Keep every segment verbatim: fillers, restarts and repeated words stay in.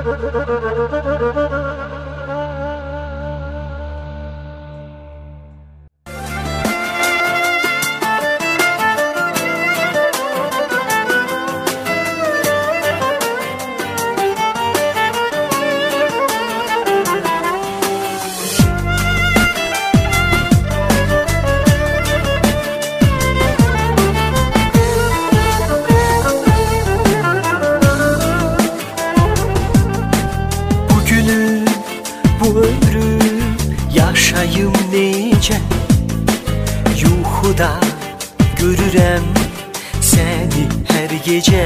Yaşayım nece yuxuda görürəm səni hər gecə.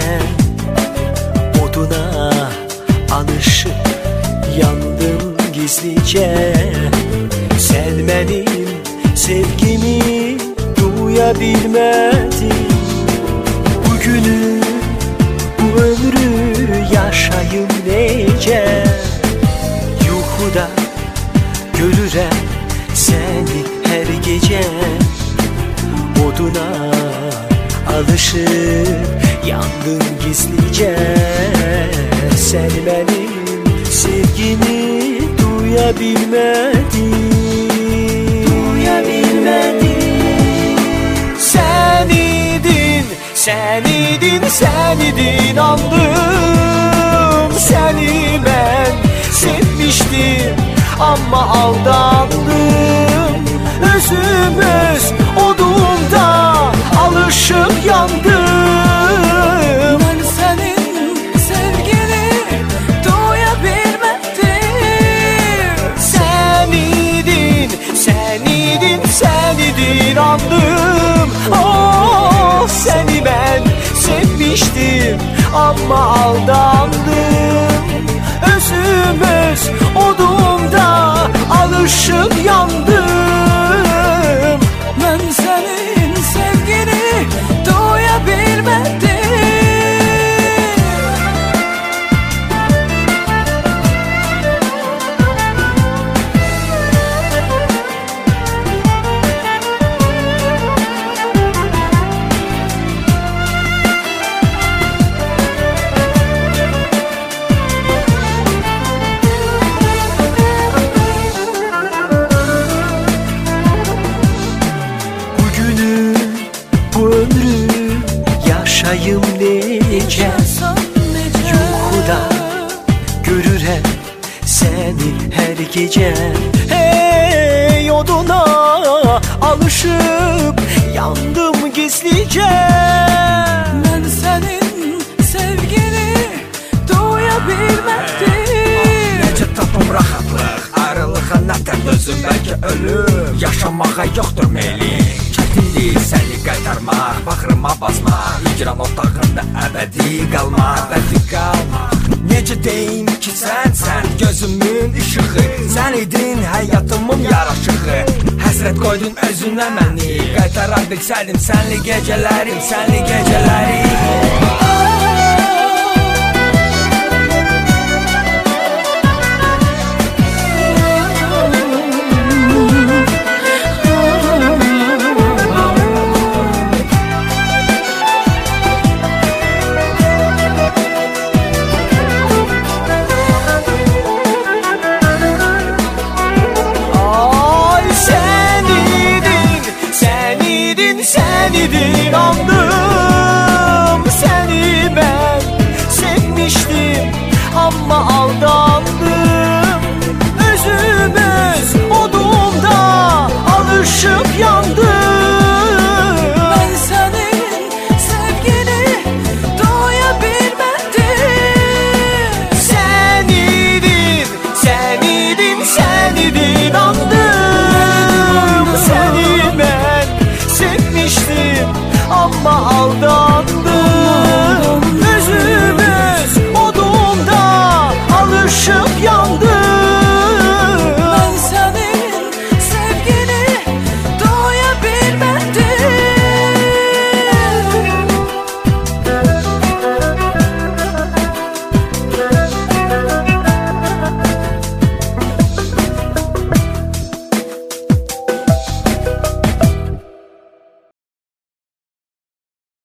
Oduna alışıb yandım gizlicə. Sən mənim sevgimi duya bilmədin. Bugünü, bu ömrü yaşayım necə yuxuda görürəm səni hər gecə. Oduna alışıb yandım gizlicə. Sən mənim sevgimi duya bilmədin. Duya bilmədin. Sən idin, sən idin, sən idin, andım. Səni mən sevmişdim ama aldandım. Özüm öz odumda alışıp yandım. Ben senin sevgini duya bilmedim. Sen idin, sen idin, sen idin, andım. Oh, seni ben sevmiştim ama aldandım. Özüm öz odumda alışıp yandım. Ben senin sevgini duya bilmedim. Yaşayım necə yuxuda görürəm səni hər gecə. Hey, oduna alışıb yandım gizlicə. Ben senin sevgini duya bilmedim. Necə tapım rahatlıq, ayrılığa nətər dözüm, bəlkə ölüm. Yaşamağa yoxdur meylim, çətindir səni qaytarmaq, baxırıma basmaq, hicran otağında əbədi qalmaq, əbədi qalmaq. Necə deyim ki sənsən gözümün işığı, sən idin həyatımın yaraşığı. Həsrət qoydun özünə məni, qaytara bilsədim sənli gecələrim, sənli gecələrim.